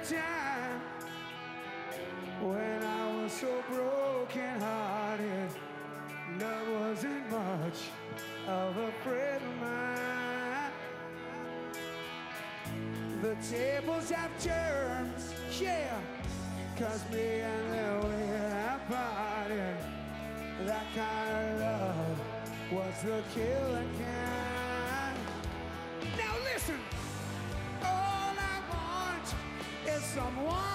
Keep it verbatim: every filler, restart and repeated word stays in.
time when I was so broken hearted. Love wasn't much of a friend of mine. The tables have turned, yeah, 'cause me and Louie have parted. That kind of love was the killing kind. Now listen, all I want is someone